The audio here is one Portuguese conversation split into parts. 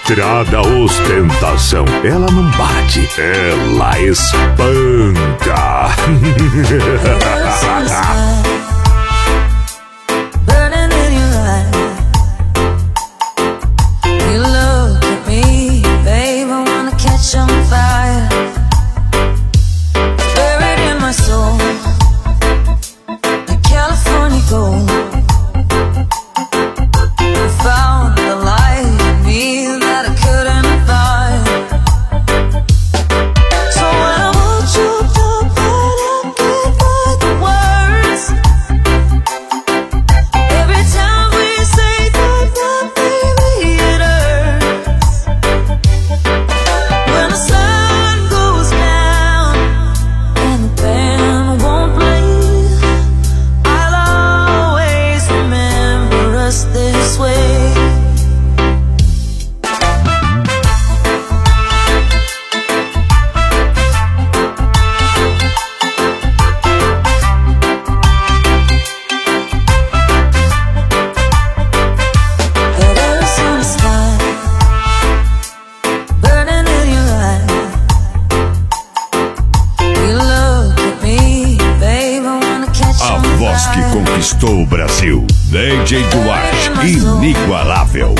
estrada ostentação. Ela não bate, ela espanta. Que conquistou o Brasil, DJ Duarte, inigualável.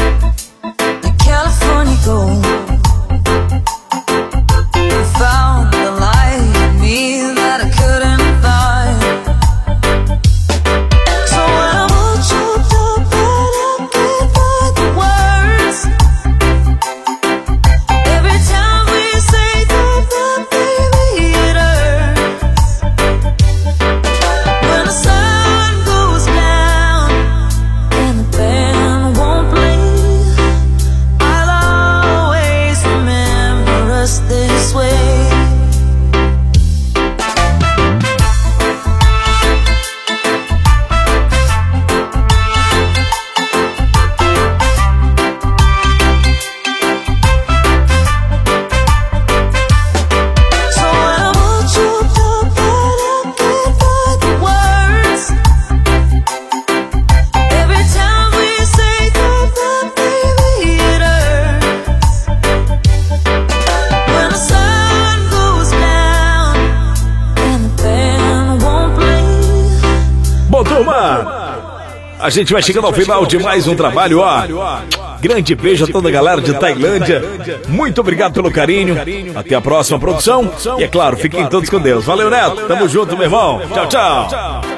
A gente vai chegando ao final de mais um trabalho, ó. Grande beijo a toda a galera de Tailândia. Muito obrigado pelo carinho. Até a próxima produção. E é claro, fiquem todos com Deus. Valeu, Neto. Tamo junto, meu irmão. Tchau, tchau.